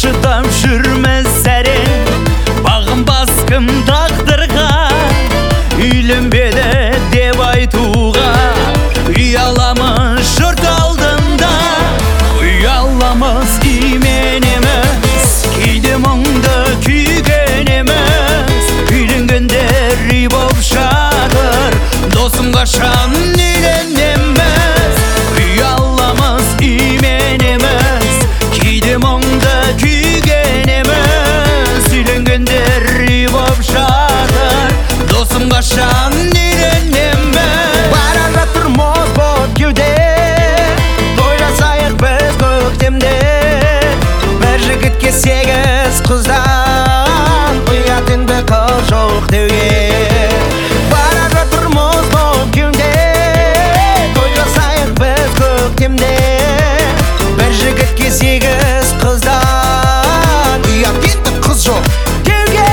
шыдап жүрміз сәрен, бағым баскым тағдырға, үйленбеді деп айтуға. Ұяламыз жұрт алдында, ұяламыз именеміз, кейде мұңды күйгенеміз. Үйленгендер үй боп жатыр, досым қашан үйленеміз. Ұяламыз именеміз, кейде мұңды күйгенеміз. Үйленгендер үй боп жатыр, досым қашан үйленеміз. Бара жатыр мұз боп кеуде, тойласайық біз көктемде. Бір жігітке 8 қыздан, ұят енді қыз жоқ деуге. Бара жатыр мұз боп кеуде, тойласайық біз көктемде. Бір жігітке 8 қыздан, ұят енді қыз жоқ деуге.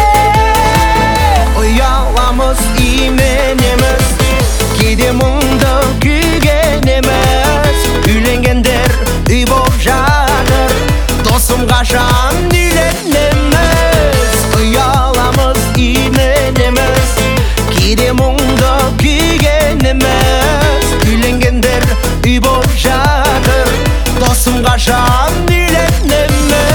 Ұяламыз именеміз, кейде мұңды күйгенеміз. Үйленгендер үй боп жатыр, досым қашан үйленеміз. Ұяламыз именеміз, кейде мұңды күйгенеміз. Үйленгендер үй боп жатыр, досым қашан үйленеміз.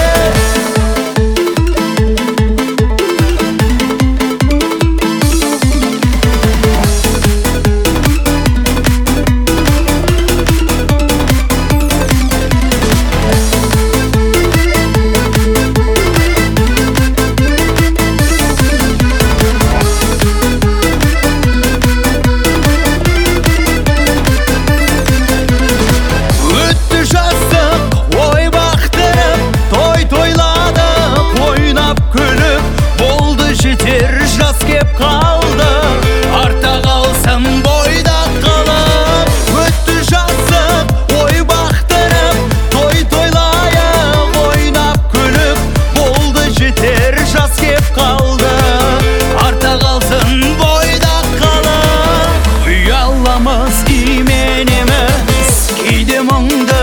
Жас кеп қалды, арта қалсын бойда қалып. Өтті жасық ой бақтырып, тойлайық ойнап күліп. Болды жетер жас кеп қалды, арта қалсын бойда қалып. Ұяламыз именеміз, кейде мұңды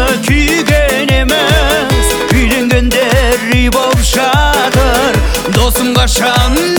күйгенеміз. Үйленгендер үй боп жатыр, досым қашан